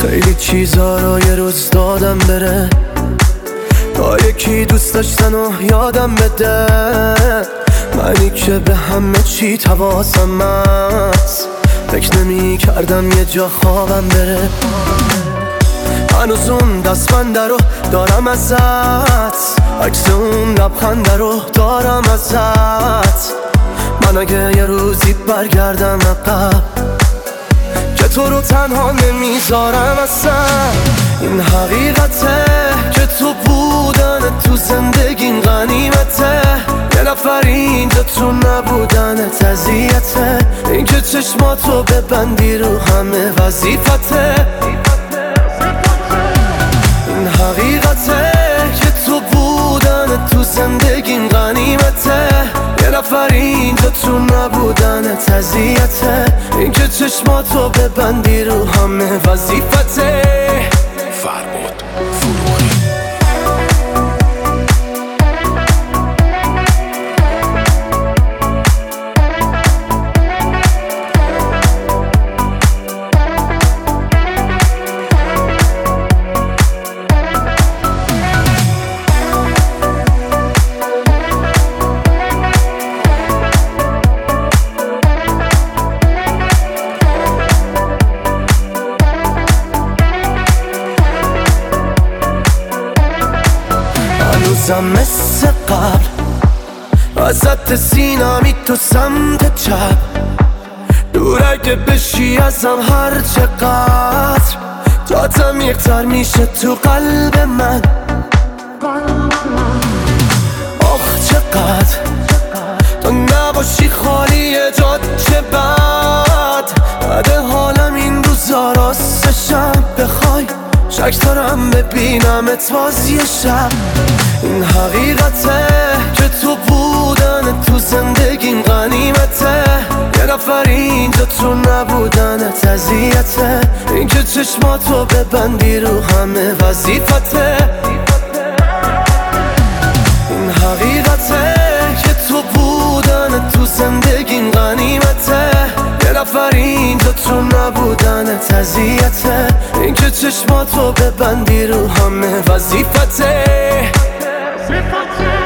خیلی چیزا رو یه روز دادم بره، تا یکی دوست داشتن و یادم بده. منی که به همه چی حواسم هست، فکر نمی کردم یه جا خوابم بره. هنوز اون دستبنده رو دارم ازت، عکس اون لبخنده رو دارم ازت. من اگه یه روزی برگردم عقب، که تو رو تنها نمیذارم اصلا. این حقیقته که تو بودن تو زندگیم غنیمته، یه نفر اینجا تو نبودن اذیته. این که چشماتو ببندی رو همه وظیفته. این حقیقته که تو بودن تو زندگیم غنیمته، یه نفر اینجا تو نبودن اذیته. این که چشماتو ببندی رو همه وظیفته. فرباد فروغی. هنوزم مثل قبل ازت سینمی تو سمت چپ، دور اگه بشی ازم هر چقدر، جاتم یکتر میشه تو قلب من. آخ چقدر تو نباشی خالی جات، چه بد حالم این روزا راستشم. بخوای شک دارم ببینمت باز یه شب. این حقیقته که تو بودن تو زندگیم غنیمته، یه نفر اینجا تو نبودن اذیته. این که چشماتو ببندی رو همه وظیفته. این حقیقته که تو بودن تو زندگیم غنیمته، یه نفر اینجا تو نبودن اذیته. این که چشماتو ببندی رو همه وظیفته.